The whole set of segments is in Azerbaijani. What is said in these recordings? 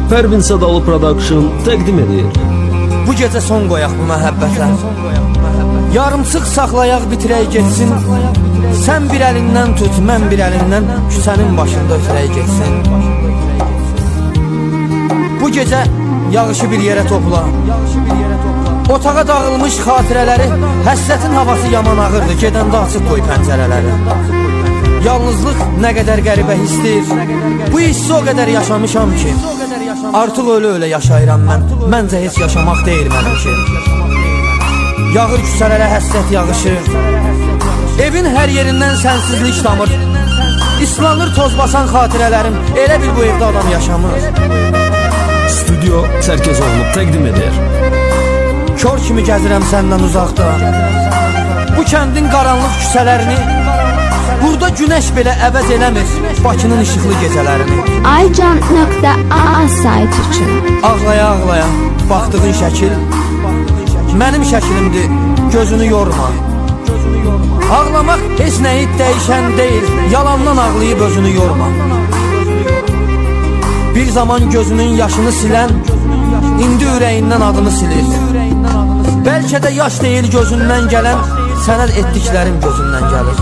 Pərvin Sadalı Production təqdim edir. Bu gecə son qoyaq bu məhəbbətə. Yarımçıq saxlayaq bitirək getsin. Sən bir əlindən tut, mən bir əlindən küçənin başında ötürək getsin. Bu gecə yağışı bir yerə topla. Otağa dağılmış xatirələri, həsrətin havası yaman ağırdır, gedəndə açıq qoy pəncərələri. Yalnızlıq nə qədər qəribə hissdir, bu hissi o qədər yaşamışam ki, artıq ölə-ölə yaşayıram mən, məncə heç yaşamaq deyil mənim ki. Yağır küçələrə həsrət yağışı, evin hər yerindən sənsizlik damır, islanır toz basan xatirələrim, elə bil bu evdə adam yaşamır. Stüdyo Çərkezoğlu təqdim edir. Kör kimi gəzirəm səndən uzaqda, bu kəndin qaranlıq küçələrini, burada günəş belə əvəz eləmir Bakının işıqlı gecələrini. Aycan.a sayt üçün Ağlaya-ağlaya baxdığın şəkil mənim şəkilimdir, gözünü yorma. Ağlamaq heç nəyi dəyişən deyil, yalandan ağlayıb özünü yorma. Bir zaman gözünün yaşını silən, indi ürəyindən adını silir. Bəlkə də yaş deyil gözündən gələn, sənə etdiklərim gözündən gəlir.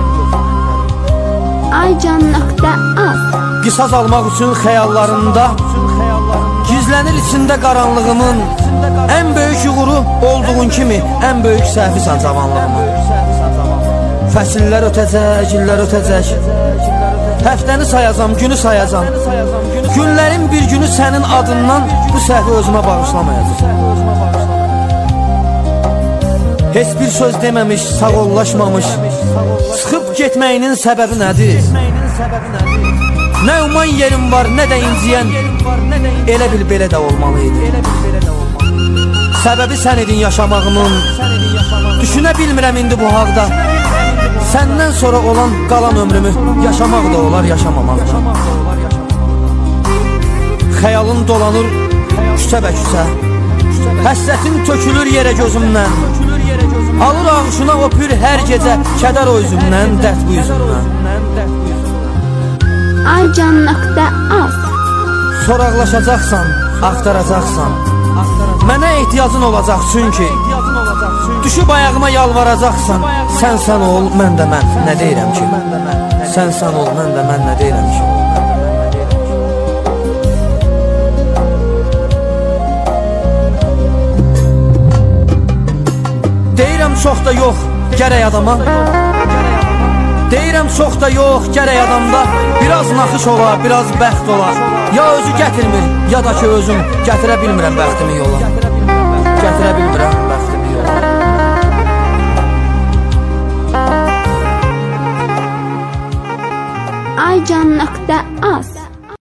Aycan.a Qisas almaq üçün xəyallarında gizlənir içində qaranlığımın, ən böyük uğuru olduğun kimi, ən böyük səhvisən cavanlığımın. Fəsillər ötəcək, illər ötəcək, həftəni sayacam, günü sayacam, günlərin bir günü sənin adından bu səhvi özümə bağışlamayacaq. Heç bir söz deməmiş, sağollaşmamış, çıxıb getməyinin səbəbi nədir? Nə uman yerim var, nə də inciyən, elə bil belə də olmalıydı. Səbəbi sən idin yaşamağımın, düşünə bilmirəm indi bu haqda. Səndən sonra olan qalan ömrümü yaşamaq da olar, yaşamamaq da. Xəyalın dolanır küçə-bə-küçə, həsrətin tökülür yerə gözümdən, alır ağuşuna öpür hər gecə, kədər o üzümdən, dərd bu üzümdən. Aycan.a Soraqlaşacaqsan, axtaracaqsan, mənə ehtiyacın olacaq çünki, düşüb ayağıma yalvaracaqsan, sən ol, mən də mən, nə deyirəm ki? Sən ol, mən də mən, nə deyirəm ki? Deyirəm çox da yox, gərək adama, deyirəm çox da yox, gərək adamda biraz naxış ola, biraz bəxt ola. Ya özü gətirmir, ya da ki özüm gətirə bilmirəm bəxtimi yola. Gətirə bilmirəm bəxtimi yola. Aycan.a